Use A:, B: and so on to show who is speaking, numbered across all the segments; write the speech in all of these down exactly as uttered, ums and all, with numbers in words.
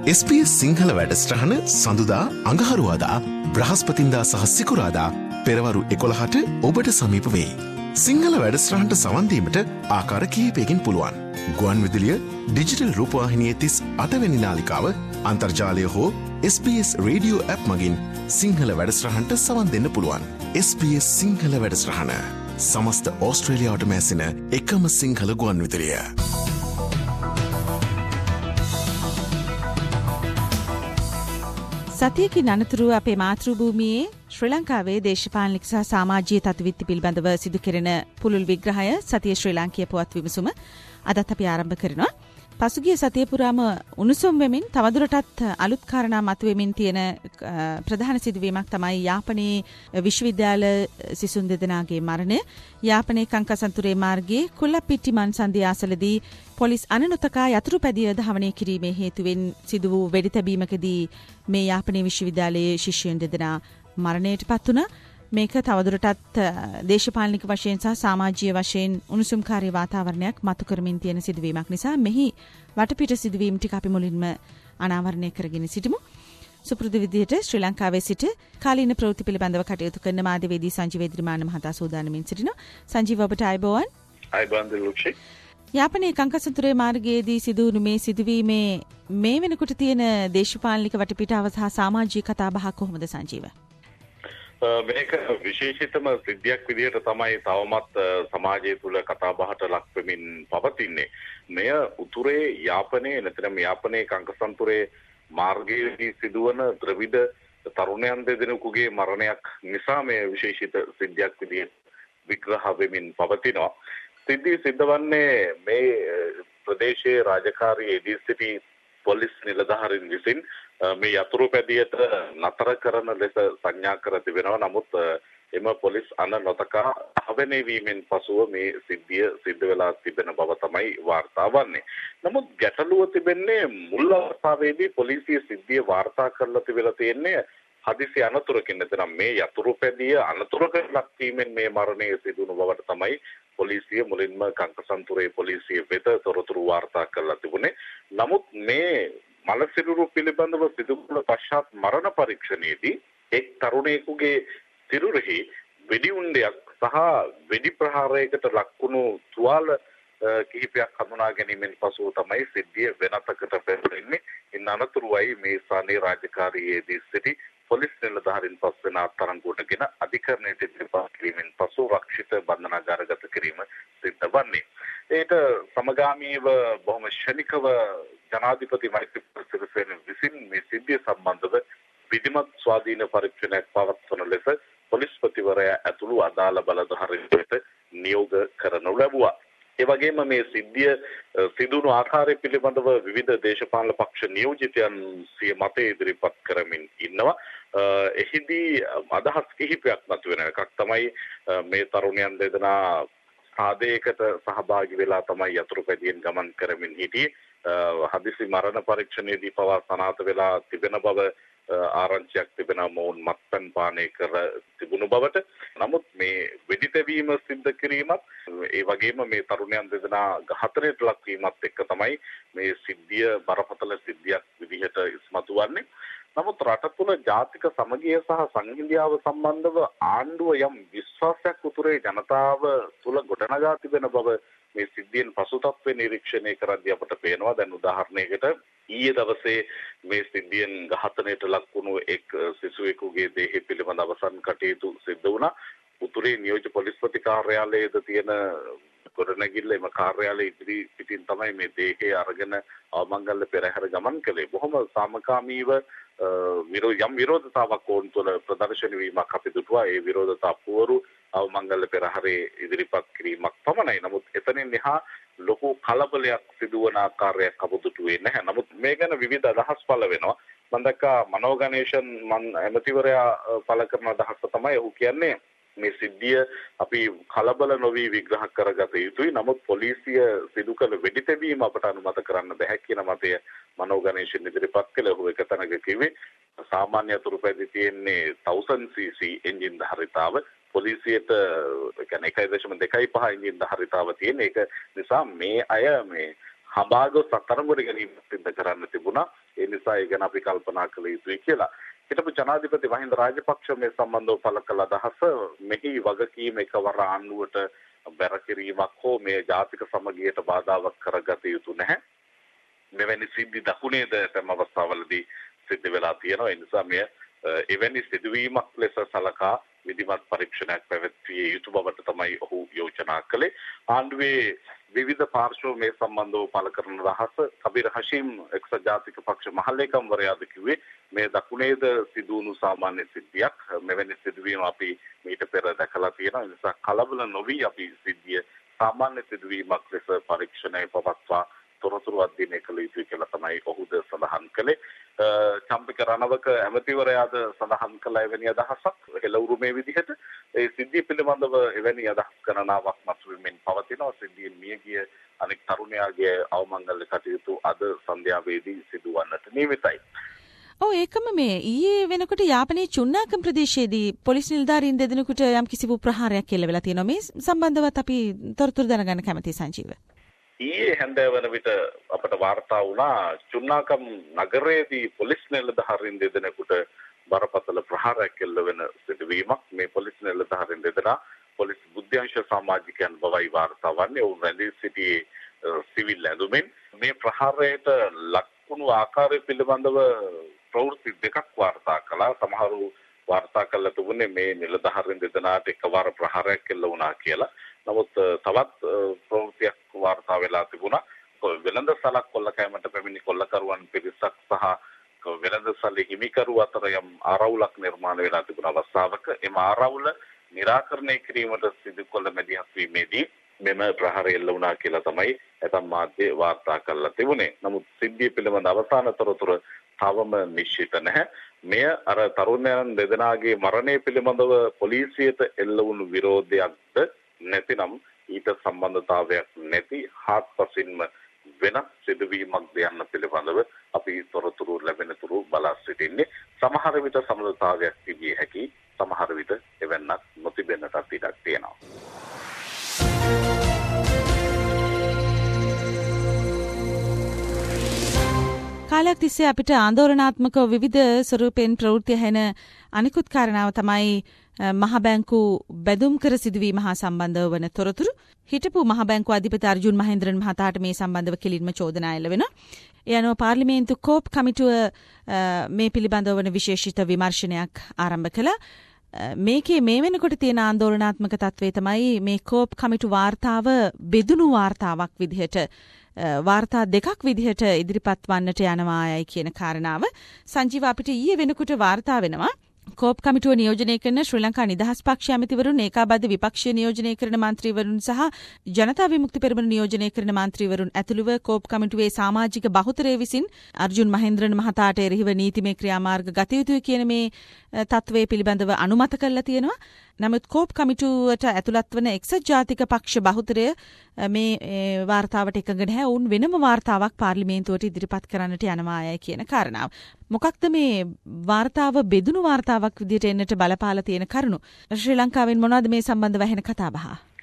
A: S B S Sinhala වැඩසටහන සඳුදා අඟහරුවාදා බ්‍රහස්පතින්දා සහ සිකුරාදා පෙරවරු එකොළහට ඔබට සමීප වෙයි. සිංහල වැඩසටහනට සවන් දීමට ආකාර කිහිපයකින් පුළුවන්. ගුවන් විදුලිය ඩිජිටල් රූපවාහිනියේ තිස් අටවැනි නාලිකාව අන්තර්ජාලය හෝ S B S radio app මගින් සිංහල වැඩසටහනට සවන් දෙන්න පුළුවන්. එස් බී එස් සිංහල වැඩසටහන සමස්ත ඕස්ට්‍රේලියාවට මැසෙන එකම සිංහල ගුවන් විදුලිය.
B: සතියකින් අනතුරුව අපේ මාතෘභූමියේ ශ්‍රී ලංකාවේ දේශපාලනික සහ සමාජීය තත්ත්වවිත්ති පිළිබඳව සිදු කෙරෙන පුළුල් විග්‍රහය සතිය ශ්‍රී ලාංකීය පුවත් විමසුම අදත් අපි ආරම්භ කරනවා. පසුගිය සතිය පුරාම උණුසුම් වෙමින් තවදුරටත් අලුත් කාරණා මතුවෙමින් තියෙන ප්‍රධාන සිදුවීමක් තමයි යාපනයේ විශ්වවිද්‍යාල සිසුන් දෙදෙනාගේ මරණය. යාපනයේ කංකසන්තුරේ මාර්ගයේ කුල්ලප්පිට්ටි මන්සන්දිය අසලදී පොලිස් අනනොතකා යතුරු පැදිය ධාවනය කිරීමේ හේතුවෙන් සිදු වූ වෙඩි තැබීමකදී මේ යාපනයේ විශ්වවිද්‍යාලයේ ශිෂ්‍යයන් දෙදෙනා මරණයට පත් වුණා. මේක තවදුරටත් දේශපාලනික වශයෙන් සහ සමාජීය වශයෙන් උණුසුම්කාරී වාතාවරණයක් මතු කරමින් තියෙන සිදුවීමක් නිසා මෙහි වටපිට සිදුවීම් ටික අපි මුලින්ම අනාවරණය කරගෙන සිටිමු. සුපුරුදු විදිහට ශ්‍රී ලංකාවේ සිට කාලීන ප්‍රවෘත්ති පිළිබඳව කටයුතු කරන මාධ්‍යවේදී සංජීව එදිරිමාන මහතා සූදානමින් සිටිනවා. සංජීව ඔබට අයබෝවන්.
C: අයබෝවන් දිලුක්ෂි.
B: යාපනයේ කංකසන්තුරේ මාර්ගයේදී සිදුවුණු මේ සිදුවීමේ මේ වෙනකොට තියෙන දේශපාලනික වටපිටාව සහ සමාජීය කතාබහ කොහොමද සංජීව?
C: මේක විශේෂිතම සිද්ධියක් විදිහට තමයි තවමත් සමාජය තුළ කතාබහට ලක් වෙමින් පවතින්නේ. මෙය උතුරේ යාපනයේ නැත්නම් යාපනයේ කංකසන්තුරේ මාර්ගයේදී සිදුවන ද්‍රවිඩ තරුණයන් දෙදෙනෙකුගේ මරණයක් නිසා මේ විශේෂිත සිද්ධියක් විදිහට විග්‍රහ වෙමින් පවතිනවා. සිද්ධිය සිද්ධ වන්නේ මේ ප්‍රදේශයේ රාජකාරී එදී සිටි පොලිස් නිලධාරීන් විසින් මේ යතුරු පැදියට නතර කරන ලෙස සංඥා කර තිබෙනවා. නමුත් එම පොලිස් අන නොතකා අවැනි වීමෙන් පසුව මේ සිද්ධිය සිද්ධ වෙලා තිබෙන බව තමයි වාර්තා වන්නේ. නමුත් ගැටලුව තිබෙන්නේ මුල් අවස්ථාවේදී පොලිසිය සිද්ධිය වාර්තා කරලා තිබෙලා තියෙන්නේ හදිසි අනතුරකින්. එතනම් මේ යතුරු පැදිය අනතුරකට ලක් වීමෙන් මේ මරණය සිදුණු බවට තමයි පොලිසිය මුලින්ම කංකසන්තුරේ පොලිසිය වෙත තොරතුරු වාර්තා කරලා තිබුණේ. නමුත් මේ මලසිරුරු පිළිබඳව සිදු කළ පශ්චාත් මරණ පරීක්ෂණයේදී එක් තරුණයෙකුගේ සිරුරෙහි වෙඩි උණ්ඩයක් සහ වෙඩි ප්‍රහාරයකට ලක්වුණු තුවාල කිහිපයක් හඳුනා ගැනීමෙන් පසුව තමයි සිද්ධිය වෙනතකට පෙරළෙන්නේ. ඉන් අනතුරුවයි මේ ස්ථානයේ රාජකාරියේදී සිටි පොලිස් නිලධාරීන් පස් දෙනා අත්අඩංගුවටගෙන අධිකරණයට ඉදිරිපත් කිරීමෙන් පසු රක්ෂිත බන්ධනාගාරගත කිරීම සිද්ධ වන්නේ. ඒට සමගාමීව බොහොම ශනිකව ජනාධිපති මෛත්‍රීපාල සිරිසේන විසින් මේ සිද්ධිය සම්බන්ධව විධිමත් ස්වාධීන පරීක්ෂණයක් පවත්වන ලෙස පොලිස්පතිවරයා ඇතුළු අදාළ බලධාරීන්ට නියෝග කරනු ලැබුවා. ඒ වගේම මේ සිද්ධිය සිදුණු ආකාරය පිළිබඳව විවිධ දේශපාලන පක්ෂ නියෝජිතයන් සිය මතය ඉදිරිපත් කරමින් ඉන්නවා. එහිදී අදහස් කිහිපයක් මතුවෙන එකක් තමයි මේ තරුණයන් දෙදෙනා ආදේයකට සහභාගී වෙලා තමයි යතුරු පැදියෙන් ගමන් කරමින් හිටියේ. හදිසි මරණ පරීක්ෂණයේදී පවා සනාථ වෙලා තිබෙන බව ආරංචියක් තිබෙනවා මොවුන් මත්පැන් පානය කර තිබුණු බවට. නමුත් මේ වෙඩි තැබීම සිද්ධ කිරීමත් ඒ වගේම මේ තරුණයන් දෙදෙනා ඝාතනයට ලක් වීමත් එක්ක තමයි මේ සිද්ධිය බරපතල සිද්ධියක් විදිහට ඉස්මතු වන්නේ. නමුත් රට තුළ ජාතික සමගිය සහ සංහිඳියාව සම්බන්ධව ආණ්ඩුව යම් විශ්වාසයක් උතුරේ ජනතාව තුළ ගොඩනගා තිබෙන බව මේ සිද්ධියෙන් පසුතත්ත්වය නිරීක්ෂණය කරද්දී අපට පේනවා. දැන් උදාහරණයකට ඊයේ දවසේ මේ සිද්ධියෙන් ඝාතනයට ලක් වුණු එක් සිසුවෙකුගේ දේහය පිළිබඳ අවසන් කටයුතු සිද්ධ වුණා. උතුරේ නියෝජ්‍ය පොලිස්පති කාර්යාලයේද තියෙන ගොඩනැගිල්ල එම කාර්යාලය ඉදිරි පිටින් තමයි මේ දේහය අරගෙන අවමංගල්‍ය පෙරහැර ගමන් කළේ. බොහොම සාමකාමීව යම් විරෝධතාවක් ඕන් තුළ ප්‍රදර්ශන වීමක් අපි දුටුවා. ඒ විරෝධතා පුවරු අවමංගල්‍ය පෙරහැරේ ඉදිරිපත් කිරීමක් පමණයි. නමුත් එතනින් එහා ලොකු කලබලයක් සිදුවන ආකාරයක් අප දුටුවේ නැහැ. නමුත් මේ ගැන විවිධ අදහස් පළ වෙනවා. මම දැක්කා මනෝ ගණේෂන් මන් ඇමතිවරයා පළ කරන අදහස තමයි ඔහු කියන්නේ මේ සිද්ධිය අපි කලබල නොවි විග්‍රහ කරගත යුතුයි. නමුත් පොලිසිය සිදු කළ වෙඩි තැබීම අපට අනුමත කරන්න බැහැ කියන මතය මනෝ ගණේෂන් ඉදිරිපත් කළේ. ඔහු එක තැනක කිව්වේ සාමාන්‍ය අතුරු පැදි තියෙන්නේ one thousand c c engine ධාරිතාව. පොලිසියට කියන්නේ එකයි දශම දෙකයි පහ එන්ජින් ධාරිතාව තියෙන. ඒක නිසා මේ අය මේ හඹාගොස් අත්අඩංගුවට ගැනීම සිද්ධ කරන්න තිබුණා. ඒ නිසා ඒ ගැන අපි කල්පනා කළ යුතුයි කියලා. හිටපු ජනාධිපති මහින්ද රාජපක්ෂ මේ සම්බන්ධව පළ කළ අදහස මෙහි වගකීම එකවර ආණ්ඩුවට බැර කිරීමක් හෝ මේ ජාතික සමගියට බාධාවක් කරගත යුතු නැහැ. මෙවැනි සිද්ධි දකුණේද තම අවස්ථාවලදී සිද්ධ වෙලා තියෙනවා. ඒ නිසා මෙය එවැනි සිදුවීමක් ලෙස සලකා විධිමත් පරීක්ෂණයක් පැවැත්විය යුතු බවට තමයි ඔහු යෝජනා කළේ. ආණ්ඩුවේ විවිධ පාර්ශ්ව මේ සම්බන්ධව පළ කරන රහස කබීර් හෂීම් එක්සත් ජාතික පක්ෂ මහලේකම්වරයාද කිව්වේ මේ දකුණේද සිදුවුණු සාමාන්‍ය සිද්ධියක්. මෙවැනි සිදුවීම් අපි මීට පෙර දැකලා තියෙනවා. ඒ නිසා කලබල නොවි අපි සිද්ධිය සාමාන්‍ය සිදුවීමක් ලෙස පරීක්ෂණය පවත්වා තොරතුරු අධ්‍යයනය කළ යුතුයි කියලා තමයි ඔහුද සඳහන් කළේ. චම්පික රණවක ඇමතිවරයාද සඳහන් කළ එවැනි අදහසක් හෙළවුරුමේ විදිහට ඒ සිද්ධිය පිළිබඳව එවැනි අදහස් ගණනාවක් මතුවෙමින් පවතිනවා. සිද්ධියෙන් මියගිය අනෙක් තරුණයාගේ අවමංගල්‍ය කටයුතු අද සන්ධ්‍යාවේදී සිදුවන්නට නියමිතයි.
B: ඔව් ඒකම මේ ඊයේ වෙනකොට යාපනයේ චුන්නාකම් ප්‍රදේශයේදී පොලිස් නිලධාරීන් දෙදෙනෙකුට යම් කිසි ප්‍රහාරයක් එල්ල වෙලා තියෙනවා. මේ සම්බන්ධවත් අපි තොරතුරු දැනගන්න කැමතියි සංජීව.
C: ඊයේ හැන්දෑව වන විට අපට වාර්තා වුණා චුන්නාකම් නගරයේදී පොලිස් නිලධාරීන් දෙදෙනෙකුට බරපතල ප්‍රහාරයක් එල්ල වෙන සිදුවීමක්. මේ පොලිස් නිලධාරීන් දෙදෙනා පොලිස් බුද්ධ්‍යංශ සමාජිකයන් බවයි වාර්තා වන්නේ. ඔවුන් රැඳී සිටියේ සිවිල් ඇඳුමින්. මේ ප්‍රහාරයට ලක්වුණු ආකාරය පිළිබඳව ප්‍රවෘත්ති දෙකක් වාර්තා කළා. සමහරු වාර්තා කළ තිබුණේ මේ නිලධාරීන් දෙදෙනාට එකවර ප්‍රහාරයක් එල්ල වුණා කියලා. නමුත් තවත් ප්‍රවෘත්තියක් වාර්තා වෙලා තිබුණා. වෙළඳ සලක් කොල්ලකෑමට පැමිණි කොල්ලකරුවන් පිරිසක් සහ වෙළඳ සල්ලි හිමිකරු අතර යම් ආරවුලක් නිර්මාණය වෙලා තිබුණ අවස්ථාවක එම ආරවුල निराකරණය කිරීමට සිදු කළ මැදිහත් වීමේදී මෙම ප්‍රහාරය එල්ල වුණා කියලා තමයි ඇතම් මාධ්‍ය වාර්තා කරලා තිබුණේ. නමුත් සිද්ධිය පිළිබඳ අවසාන තොරතුරු තවම නිශ්චිත නැහැ. මෙය අර තරුණයන් දෙදෙනාගේ මරණය පිළිබඳව පොලිසියට එල්ල වුණු විරෝධයක්ද නැතිනම් ඊට සම්බන්ධතාවයක් නැති හාත්පසින්ම වෙනස් සිදුවීමක් යන්න පිළිබඳව අපි තොරතුරු ලැබෙන තුරු බලා සිටින්නේ. සමහර විට සම්බන්ධතාවයක් තිබිය හැකි, සමහර විට එවන්නක් නොතිබෙන්නටත් ඉඩක් තියෙනවා.
B: කාලයක් තිස්සේ අපිට ආందోලනාත්මක විවිධ ස්වරූපෙන් ප්‍රවෘත්ති හැන අනිකුත් කාරණාව තමයි මහ බැංකු බැදුම් කර සිදුවීම හා සම්බන්ධව වන තොරතුරු. හිටපු මහ බැංකු අධිපති අර්ජුන් මහේන්ද්‍රන් මහතාට මේ සම්බන්ධව කෙලින්ම චෝදනා එල්ල වෙනවා. ඒ අනුව පාර්ලිමේන්තු කෝප් කමිටුව මේ පිළිබඳව වන විශේෂිත විමර්ශනයක් ආරම්භ කළා. මේකේ මේ වෙනකොට තියෙන ආందోලනාත්මක තත්ත්වය තමයි මේ කෝප් කමිටු වාර්තාව බෙදුණු වාර්තාවක් විදිහට වාර්තා දෙකක් විදිහට ඉදිරිපත් වන්නට යනවායයි කියන කාරණාව. සංජීව අපිට ඊයේ වෙනකොට වාර්තා වෙනවා කෝප් කමිටුව නියෝජනය කරන ශ්‍රී ලංකා නිදහස් පක්ෂ ඇමතිවරුන්, ඒකාබද්ධ විපක්ෂය නියෝජනය කරන මන්ත්‍රීවරුන් සහ ජනතා විමුක්ති පෙරමුණ නියෝජනය කරන මන්ත්‍රීවරුන් ඇතුළුව කෝප් කමිටුවේ සමාජික බහුතරය විසින් අර්ජුන් මහේන්ද්‍රන් මහතාට එරෙහිව නීතිමය ක්‍රියාමාර්ග ගත යුතුයි කියන මේ තත්ත්වයේ පිළිබඳව අනුමත කරලා තියෙනවා. නමුත් කෝප් කමිටුවට ඇතුළත් වන එක්සත් ජාතික පක්ෂ බහුතරය මේ වාර්තාවට එකඟ නැහැ. ඔවුන් වෙනම වාර්තාවක් පාර්ලිමේන්තුවට ඉදිරිපත් කරන්නට යනවායයි කියන කාරණාව. මොකක්ද මේ වාර්තාව බෙදුණු වාර්තාවක් විදිහට එන්නට බලපාලා තියෙන කරුණු? ශ්‍රී ලංකාවෙන් මොනවද මේ සම්බන්ධව ඇහෙන කතාබහ?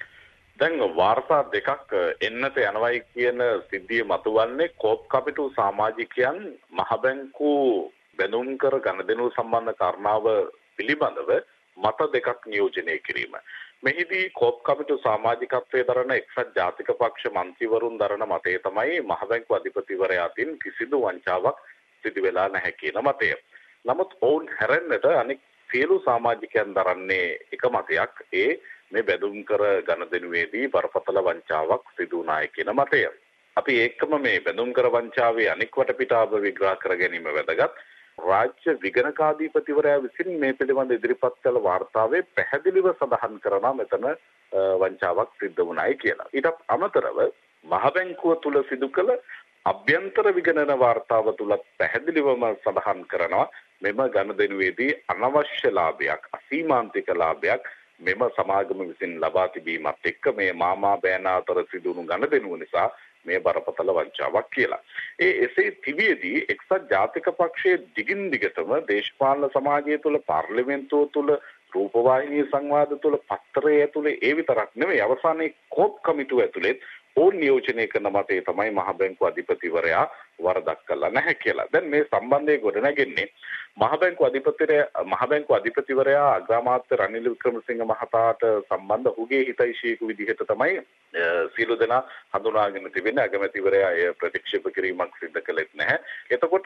C: දැන් වාර්තා දෙකක් එන්නට යනවායි කියන සිද්ධිය මතුවන්නේ කෝප් කමිටු සමාජිකයන් මහ බැංකු බැඳුම් කර ගනුදෙනු සම්බන්ධ කාරණාව පිළිබඳව මත දෙකක් නියෝජනය කිරීම. මෙහිදී කෝප් කමිටු සමාජිකත්වයේ දරන එක්සත් ජාතික පක්ෂ මන්ත්‍රීවරුන් දරන මතය තමයි මහ බැංකු අධිපතිවරයාටින් කිසිදු වංචාවක් සිදු වෙලා නැහැ කියන මතය. නමුත් ඔවුන් හැරෙන්නට අනෙක් සියලු සමාජිකයන් දරන්නේ එක මතයක්. ඒ මේ බැඳුම් කර ගනුදෙනුවේදී බරපතල වංචාවක් සිදු වුණායි කියන මතය. අපි ඒකම මේ බැඳුම් කර වංචාවේ අනෙක් වටපිටාව විග්‍රහ කර ගැනීම වැදගත්. රාජ්‍ය විගණකාධිපතිවරයා විසින් මේ පිළිබඳ ඉදිරිපත් කළ වාර්තාවේ පැහැදිලිව සඳහන් කරනවා මෙතන වංචාවක් සිද්ධ වුණායි කියලා. ඊටත් අමතරව මහ බැංකුව තුල සිදු කළ අභ්‍යන්තර විගණන වාර්තාව තුලත් පැහැදිලිවම සඳහන් කරනවා මෙම ගනුදෙනුවේදී අනවශ්‍ය ලාභයක්, අසීමාන්තික ලාභයක් මෙම සමාගම විසින් ලබා තිබීමත් එක්ක මේ මාමා බෑනා අතර සිදුණු ගනුදෙනුව නිසා මේ බරපතල වංචාවක් කියලා. ඒ එසේ තිබියදී එක්සත් ජාතික පක්ෂයේ දිගින් දිගටම දේශපාලන සමාජය තුළ, පාර්ලිමේන්තුව තුළ, රූපවාහිනී සංවාද තුළ, පත්තරය ඇතුලේ ඒ විතරක් නෙවෙයි අවසානයේ කෝප් කමිටුව ඇතුලේ ඕන් නියෝජනය කරන මතේ තමයි මහ බැංකුව අධිපතිවරයා වරදක් කළා නැහැ කියලා. දැන් මේ සම්බන්ධයේ ගොඩනැගෙන්නේ මහ බැංකුව අධිපතිවරයා මහ බැංකුව අධිපතිවරයා අග්‍රාමාත්‍ය රනිල් වික්‍රමසිංහ මහතාට සම්බන්ධ ඔහුගේ හිතයිශීක විදිහට තමයි සියලු දෙනා හඳුනාගෙන තිබෙන්නේ. අගමැතිවරයා එය ප්‍රතික්ෂේප කිරීමක් සිදු කළෙත් නැහැ. එතකොට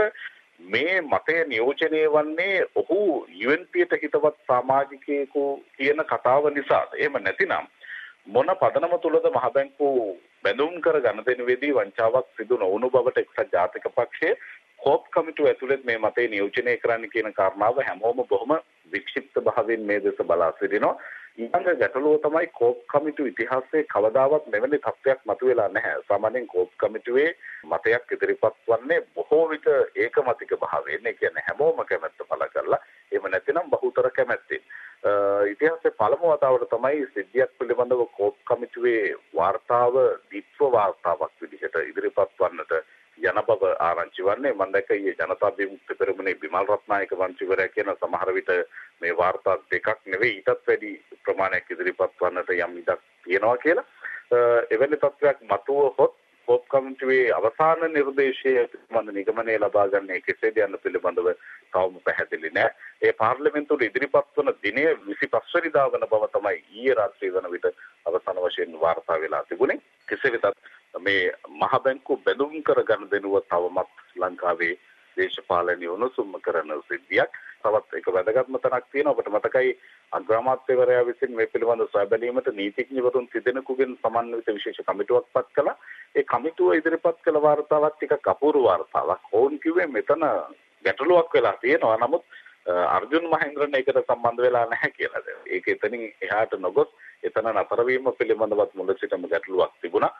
C: මේ මතය නියෝජනය වන්නේ ඔහු යූ එන් පීට හිතවත් සමාජිකයෙකු කියන කතාව නිසා. එහෙම නැතිනම් මොන පදනම තුලද මහ බැංකුව බැඳුම් කර ගනුදෙනුවේදී වංචාවක් සිදු නොවුණු බවට එක්සත් ජාතික පක්ෂයේ කෝප් කමිටුව ඇතුළත් මේ මතය නියෝජනය කරන්න කියන කාරණාව හැමෝම බොහොම වික්ෂිප්ත භාවයෙන් මේ දෙස බලා සිටිනවා. ඊළඟ ගැටලුව තමයි කෝප් කමිටුව ඉතිහාසයේ කවදාවත් මෙවැනි තත්ත්වයක් මතුවෙලා නැහැ. සාමාන්‍යයෙන් කෝප් කමිටුවේ මතයක් ඉදිරිපත් වන්නේ බොහෝ විට ඒකමතික භාවයෙන්. ඒ කියන්නේ හැමෝම කැමැත්ත පළ කරලා එහෙම නැතිනම් බහුතර කැමැත්තෙන්. ඉතිහාසයේ පළමු වතාවට තමයි සිද්ධියක් පිළිබඳව කෝප් කමිටුවේ වාර්තාව දීප්ව වාර්තාවක් විදිහට ඉදිරිපත් වන්නට යන බව ආරංචි වන්නේ. මම දැක්ක ඊයේ ජනතා විමුක්ති පෙරමුණේ බිමල් රත්නායක මන්ත්‍රීවරයා කියන සමහර විට මේ වාර්තා දෙකක් නෙවෙයි ඊටත් වැඩි ප්‍රමාණයක් ඉදිරිපත් වන්නට යම් ඉඩක් තියෙනවා කියලා. එවැනි තත්ත්වයක් මතුවහොත් කෝප් කමිටුවේ අවසාන නිර්දේශයේ පිළිබඳ නිගමනය ලබා ගන්න කෙසේද යන්න පිළිබඳව තවම පැහැදිලි නැහැ. ඒ පාර්ලිමේන්තුවේ ඉදිරිපත් වන දිනය විසිපස් වෙනිදා වන බව තමයි ඊයේ රාත්‍රියේ වන විට අවසාන වශයෙන් වාර්තා වෙලා තිබුණේ. කෙසේ වෙතත් මේ මහ බැංකුව බැඳුම් කර ගන්න දෙනුව තවමත් ලංකාවේ දේශපාලනය උණුසුම් කරන සිද්ධියක්. තවත් එක වැදගත්ම තැනක් තියෙනවා. ඔබට මතකයි අග්‍රාමාත්‍යවරයා විසින් මේ පිළිබඳව සොයා බැලීමට නීතිඥවරුන් තිදෙනෙකුගෙන් සමන්විත විශේෂ කමිටුවක් පත් කළා. ඒ කමිටුව ඉදිරිපත් කළ වාර්තාවත් ටිකක් අපූර්ව වාර්තාවක්. ඕන් කිව්වේ මෙතන ගැටලුවක් වෙලා තියෙනවා. නමුත් අර්ජුන් මහේන්ද්‍රන් ඒකට සම්බන්ධ වෙලා නැහැ කියලා. ඒක එතනින් එහාට නොගොස් එතන නතර වීම පිළිබඳවත් මුල සිටම ගැටලුවක් තිබුණා.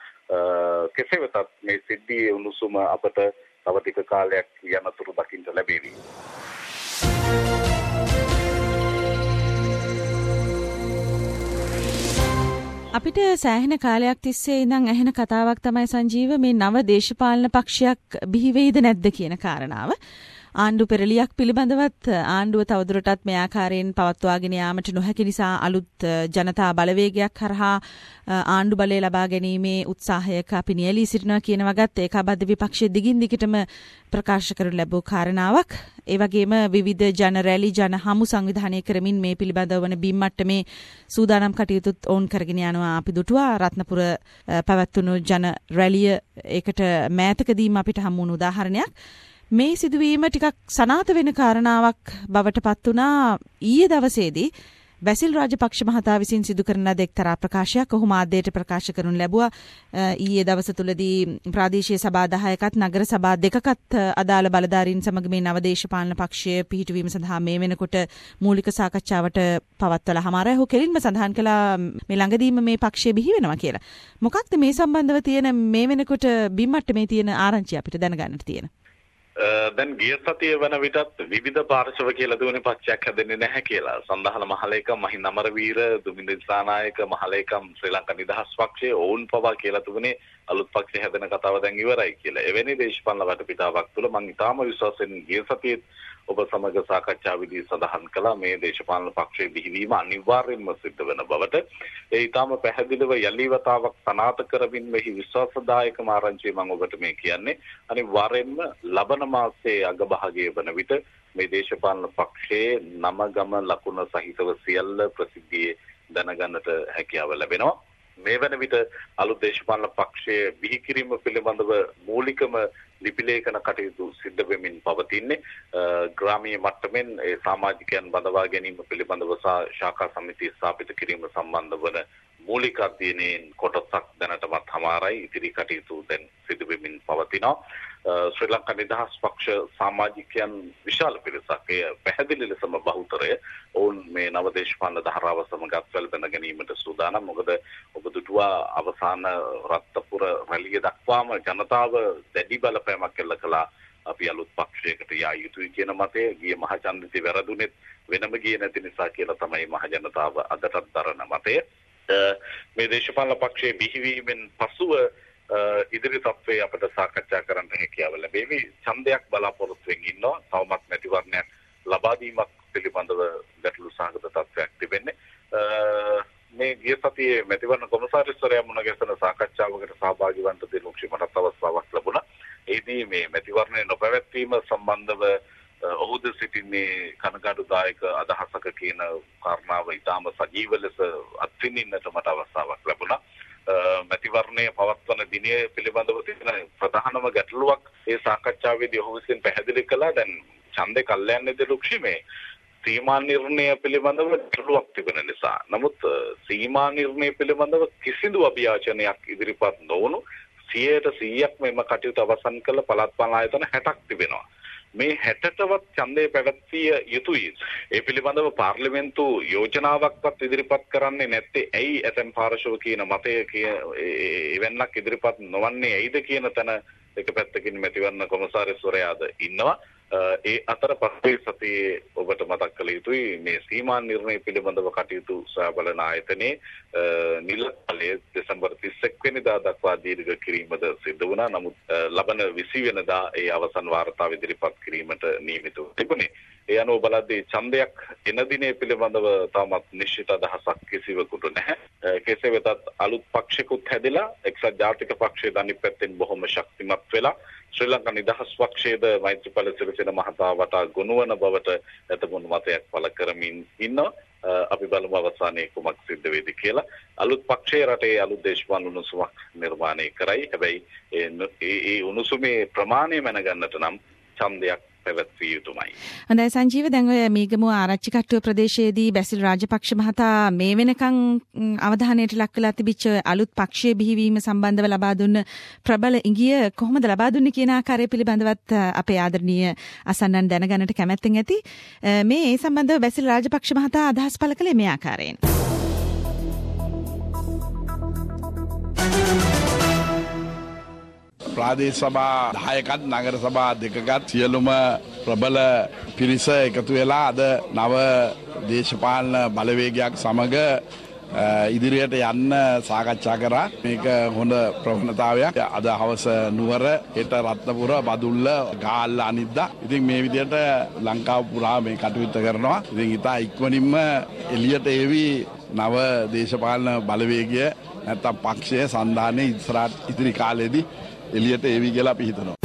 C: කෙසේ වෙතත් මේ සිද්ධියේ උණුසුම අපට තව ටික කාලයක් යනතුරු දකින්න ලැබෙවි.
B: අපිට සෑහෙන කාලයක් තිස්සේ ඉඳන් ඇහෙන කතාවක් තමයි සංජීව මේ නව දේශපාලන පක්ෂයක් බිහි වෙයිද නැද්ද කියන කාරණාව. ආණ්ඩු පෙරලියක් පිළිබඳවත් ආණ්ඩුව තවදුරටත් මේ ආකාරයෙන් පවත්වාගෙන යාමට නොහැකි නිසා අලුත් ජනතා බලවේගයක් කරහා ආණ්ඩු බලය ලබා ගැනීමේ උත්සාහයක අපි නියැලී සිටිනවා කියන වගත් ඒකාබද්ධ විපක්ෂයේ දිගින් දිගටම ප්‍රකාශ කරනු ලැබූ කාරණාවක්. ඒ වගේම විවිධ ජන රැලි ජන හමු සංවිධානය කරමින් මේ පිළිබඳව වන බිම් මට්ටමේ සූදානම් කටයුතුත් ඕන් කරගෙන යනවා. අපි දුටුවා රත්නපුර පැවැත්වුණු ජන රැලිය ඒකට මෑතකදීම අපිට හමු වුණු උදාහරණයක්. මේ සිදුවීම ටිකක් සනාත වෙන කාරණාවක් බවට පත් වුණා ඊයේ දවසේදී බැසිල් රාජපක්ෂ මහතා විසින් සිදු කරන ලද එක්තරා ප්‍රකාශයක්. ඔහු මාධ්‍යයට ප්‍රකාශ කරනු ලැබුවා. ඊයේ දවස තුලදී ප්‍රාදේශීය සභා දහයකත් නගර සභා දෙකකත් අදාළ බලධාරීන් සමග මේ නව දේශපාලන පක්ෂය පිහිටුවීම සඳහා මේ වෙනකොට මූලික සාකච්ඡාවට පවත්වලා හමාරයි. ඔහු කෙලින්ම සඳහන් කළා මේ ළඟදීම මේ පක්ෂය බිහි වෙනවා කියලා. මොකක්ද මේ සම්බන්ධව තියෙන මේ වෙනකොට බිම්මට්ටමේ තියෙන ආරංචි අපිට දැනගන්නට තියෙන?
C: දැන් ගිය සතියේ වන විටත් විවිධ පාර්ශව කියලා දුවනේ පක්ෂයක් හැදෙන්නේ නැහැ කියලා. සන්දහල මහලේකම් මහින්ද අමරවීර, දුමින්ද දිසානායක මහලේකම් ශ්‍රී ලංකා නිදහස් පක්ෂයේ ඔවුන් පවා කියලා දුවනේ අලුත් පක්ෂය හැදෙන කතාව දැන් ඉවරයි කියලා. එවැනි දේශපාලන වටපිටාවක් තුළ මම ඉතාම විශ්වාසයෙන් ගිය සතියේ ඔබ සමග සාකච්ඡා විදී සඳහන් කළා මේ දේශපාලන පක්ෂයේ බිහිවීම අනිවාර්යෙන්ම සිද්ධ වෙන බවට. ඒ ඉතාම පැහැදිලිව යලි වතාවක් සනාථ කරමින් මෙහි විශ්වාසදායක ආරංචිය මම ඔබට මේ කියන්නේ. අනිවාර්යෙන්ම ලබන මාසයේ අගභාගයේ වන විට මේ දේශපාලන පක්ෂයේ නම ගම ලකුණ සහිතව සියල්ල ප්‍රසිද්ධියේ දැනගන්නට හැකියාව ලැබෙනවා. මේ වන විට අලුත් දේශපාලන පක්ෂයේ බිහි කිරීම පිළිබඳව මූලිකම ලිපිලේඛන කටයුතු සිද්ධ වෙමින් පවතින්නේ. ග්‍රාමීය මට්ටමින් ඒ සමාජිකයන් බඳවා ගැනීම පිළිබඳව ශාඛා සමිතිය ස්ථාපිත කිරීම සම්බන්ධ වන මූලික අධ්‍යයනයෙන් කොටසක් දැනටමත් හමාරයි. ඉදිරි කටයුතු දැන් සිදු වෙමින් පවතිනවා. ශ්‍රී ලංකා නිදහස් පක්ෂ සමාජිකයන් විශාල පිරිසක් එය පැහැදිලි ලෙසම බහුතරය ඔවුන් මේ නව දේශපාලන ධාරාව සමග අත්වැල් බැඳ ගැනීමට සූදානම්. මොකද ඔබ දුටුවා අවසාන රත්නපුර රැළිය දක්වාම ජනතාව දැඩි බලපෑමක් එල්ල කළා. අපි අලුත් පක්ෂයකට යා යුතුයි කියන මතය ගිය මහ ඡන්දිතේ වැරදුනෙත් වෙනම ගියේ නැති නිසා කියලා තමයි මහ ජනතාව අදටත් දරන මතය. මේ දේශපාලන පක්ෂයේ බිහිවීමෙන් පසුව ඉදිරි තත්ත්වය අපිට සාකච්ඡා කරන්න හැකියාව ලැබෙවි. ඡන්දයක් බලාපොරොත්තුෙන් ඉන්නවා. තවමත් මැතිවරණයක් ලබා දීමක් පිළිබඳව ගැටලු සහගත තත්ත්වයක් තිබෙන්නේ. මේ ගිය සතියේ මැතිවරණ කොමසාරිස්වරයා මුණ ගැසෙන සාකච්ඡාවකට සහභාගී වන්න දිනුක්ෂි මටත් අවස්ථාවක් ලැබුණා. ඒදී මේ මැතිවරණය නොපැවැත්වීම සම්බන්ධව ඔහුද සිටින්නේ කනගාටුදායක අදහසක කියන කාරණාව ඉතාම සජීව ලෙස අත්විඳින්නට මට අවස්ථාවක් ලැබුණා. මැතිවරණය පවත්වන දිනය පිළිබඳව තියෙන ප්‍රධානම ගැටලුවක් ඒ සාකච්ඡාවේදී ඔහු විසින් පැහැදිලි කළා. දැන් ඡන්දේ කල්යන්නේ දිනුක්ෂි මේ සීමා නිර්ණය පිළිබඳව ගැටලුවක් තිබෙන නිසා. නමුත් සීමා නිර්ණය පිළිබඳව කිසිදු අභියාචනයක් ඉදිරිපත් නොවුණු සියයට සීයක් මෙම කටයුතු අවසන් කළ පළාත් පාලන ආයතන හැටක් තිබෙනවා. මේ හැටටවත් ඡන්දය පැවැත්විය යුතුයි. ඒ පිළිබඳව පාර්ලිමේන්තු යෝජනාවක්වත් ඉදිරිපත් කරන්නේ නැත්තේ ඇයි? ඇතැම් පාර්ශව කියන මතය එවන්නක් ඉදිරිපත් නොවන්නේ ඇයිද කියන තැන එක පැත්තකින් මැතිවරණ කොමසාරිස්වරයාද ඉන්නවා. ඒ අතර පස්සේ සතියේ ඔබට මතක් කළ යුතුයි මේ සීමා නිර්ණය පිළිබඳව කටයුතු සොයා බලන ආයතනයේ නිල කාලයේ දෙසැම්බර් තිස් එක් වෙනිදා දක්වා දීර්ඝ කිරීමද සිදු වුණා. නමුත් ලබන විසි වෙනිදා ඒ අවසන් වාර්තාව ඉදිරිපත් කිරීමට නියමිතව තිබුණේ. ඒ අනුව බලද්දී ඡන්දයක් එන දිනේ පිළිබඳව තාමත් නිශ්චිත අදහසක් කිසිවෙකුට නැහැ. කෙසේ වෙතත් අලුත් පක්ෂිකුත් හැදිලා එක්සත් ජාතික පක්ෂයේ අනිත් පැත්තෙන් බොහොම ශක්තිමත් වෙලා ශ්‍රී ලංකා නිදහස් පක්ෂයේද මෛත්‍රීපාල සිරිසේන මහතා වටා ගොනුවන බවට එතමුණු මතයක් පළ කරමින් ඉන්න. අපි බලමු අවසානයේ කුමක් සිද්ධ වෙයිද කියලා. අලුත් පක්ෂයේ රටේ අලුත් දේශපාලන උණුසුමක් නිර්මාණය කරයි. හැබැයි ඒ ඒ උණුසුමේ ප්‍රමාණය මැනගන්නට නම් ඡන්දයක් පැවැත්විය යුතුමයි.
B: හොඳයි සංජීව, දැන් ඔය මීගමුව ආරච්චි කට්ටුව ප්‍රදේශයේදී බැසිල් රාජපක්ෂ මහතා මේ වෙනකන් අවධානයට ලක් වෙලා තිබිච්ච අලුත් පක්ෂයේ බිහිවීම සම්බන්ධව ලබා දුන්න ප්‍රබල ඉඟිය කොහොමද ලබා දුන්නේ කියන ආකාරය පිළිබඳවත් අපේ ආදරණීය අසන්නන් දැනගන්නට කැමැත්තෙන් ඇති. මේ ඒ සම්බන්ධව බැසිල් රාජපක්ෂ මහතා අදහස් පළ කළේ මේ ආකාරයෙන්.
D: ප්‍රාදේශ සභා දහයකත් නගර සභා දෙකකත් සියලුම ප්‍රබල පිරිස එකතු වෙලා අද නව දේශපාලන බලවේගයක් සමග ඉදිරියට යන්න සාකච්ඡා කරා. මේක හොඳ ප්‍රවණතාවයක්. අද හවස නුවර, හෙට රත්නපුර, බදුල්ල, ගාල්ල අනිද්දා. ඉතින් මේ විදිහට ලංකාව පුරා මේ කටයුත්ත කරනවා. ඉතින් ඉතා ඉක්මනින්ම එළියට එවි නව දේශපාලන බලවේගය නැත්නම් පක්ෂය සන්ධානයේ ඉස්සරහට ඉදිරි කාලෙදී එළියට එවි කියලා අපි හිතනවා.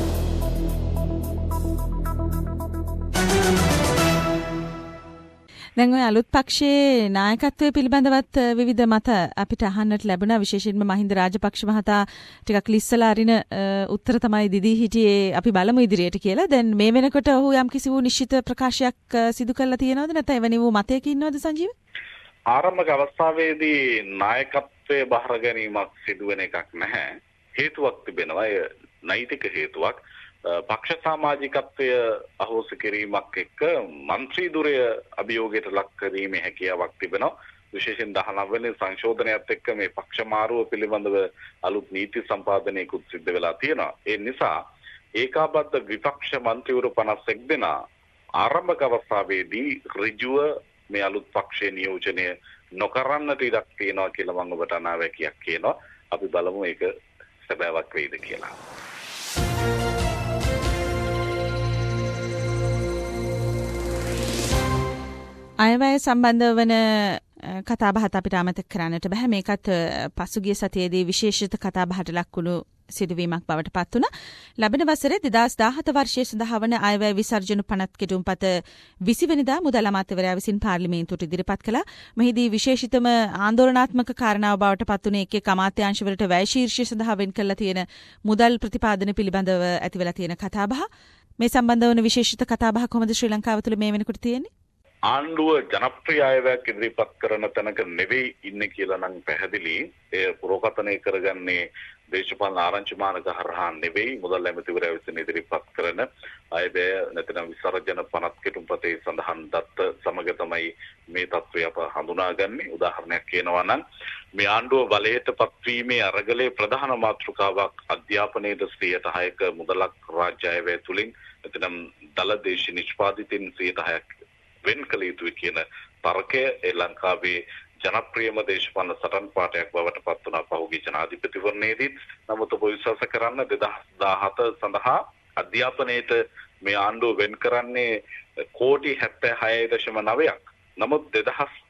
B: දැන් ඔය අලුත් පක්ෂයේ නායකත්වය පිළිබඳවත් විවිධ මත අපිට අහන්නට ලැබුණා. විශේෂයෙන්ම මහින්ද රාජපක්ෂ මහතා ටිකක් ලිස්සලා අරින උත්තර තමයි දිදී හිටියේ. අපි බලමු ඉදිරියට කියලා. දැන් මේ වෙනකොට ඔහු යම් කිසි වූ නිශ්චිත ප්‍රකාශයක් සිදු කරලා තියෙනවද නැත්නම් එවැනි වූ මතයක ඉන්නවද සංජීව?
C: ආරම්භක අවස්ථාවේදී නායකත්වයේ බාර ගැනීමක් සිදුවෙන එකක් නැහැ. හේතුවක් තිබෙනවා. ඒ නෛතික හේතුවක්. පක්ෂ සමාජිකත්වය අහෝසි කිරීමක් එක්ක මන්ත්‍රී ධුරය අභියෝගයට ලක් කිරීමේ හැකියාවක් තිබෙනවා. විශේෂයෙන් දහනව වෙනි සංශෝධනයත් එක්ක මේ පක්ෂ මාරුව පිළිබඳව අලුත් නීති සම්පාදනයකුත් සිද්ධ වෙලා තියෙනවා. ඒ නිසා ඒකාබද්ධ විපක්ෂ මන්ත්‍රීවරු පනස් එක් දෙනා ආරම්භක අවස්ථාවේදී ඍජුව මේ අලුත් පක්ෂයේ නියෝජනය නොකරන්නට ඉඩක් තියෙනවා කියලා මම ඔබට අනාවැකියක් කියනවා. අපි බලමු ඒක සැබෑවක් වේද කියලා.
B: අයවැය සම්බන්ධ වන කතාබහත් අපිට අමතක කරන්නට බෑ. මේකත් පසුගිය සතියේදී විශේෂිත කතාබහට ලක්වුණු සිදුවීමක් බවට පත් වුණා. ලබන වසරේ දෙදාස් දාහත වර්ෂයේ සඳහා වන අයවැය විසර්ජන පනත් කෙටුම්පත විසි වෙනිදා මුදල් අමාත්‍යවරයා විසින් පාර්ලිමේන්තුවට ඉදිරිපත් කළා. මෙහිදී විශේෂිතම ආందోලනාත්මක කාරණාව බවට පත් වුණේ එක් එක් අමාත්‍යාංශවලට වැය ශීර්ෂය සඳහා වෙන් කරලා තියෙන මුදල් ප්‍රතිපාදන පිළිබඳව ඇති වෙලා තියෙන කතාබහ. මේ සම්බන්ධ වන විශේෂිත කතාබහ කොහොමද ශ්‍රී ලංකාව තුළ මේ වෙනකොට තියෙන්නේ?
C: ආණ්ඩුව ජනප්‍රිය අයවැයක් ඉදිරිපත් කරන තැනක නෙවෙයි ඉන්නේ කියලා නම් පැහැදිලි. ඒ පුරෝකථනය කරගන්නේ දේශපාලන ආරංචි මානක හරහා නෙවෙයි. මුදල් ඇමතිවරයා විසින් ඉදිරිපත් කරන අයවැය නැත්නම් විසර්ජන පනත් කෙටුම්පතේ සඳහන් දත්ත සමග තමයි මේ තත්ත්වය අප හඳුනාගන්නේ. උදාහරණයක් කියනවා නම් මේ ආණ්ඩුව බලයට පත්වීමේ අරගලයේ ප්‍රධාන මාතෘකාවක් අධ්‍යාපනයේ සියයට හයක මුදලක් රාජ්‍ය අයවැය තුලින් නැත්නම් දල දේශීය නිෂ්පාදිතින් සියයට හයක් වෙන් කළ යුතුයි කියන තර්කය ඒ ලංකාවේ ජනප්‍රියම දේශපාලන සටන් පාඨයක් බවට පත් වුණා පහුගිය ජනාධිපතිවරණයේදී. නමුත් ඔබ විශ්වාස කරන්න දෙදාස් දාහත සඳහා අධ්‍යාපනයේට මේ ආණ්ඩුව වෙන් කරන්නේ කෝටි හැත්තෑ හය දශම නවයක්. නමුත් දෙදාස්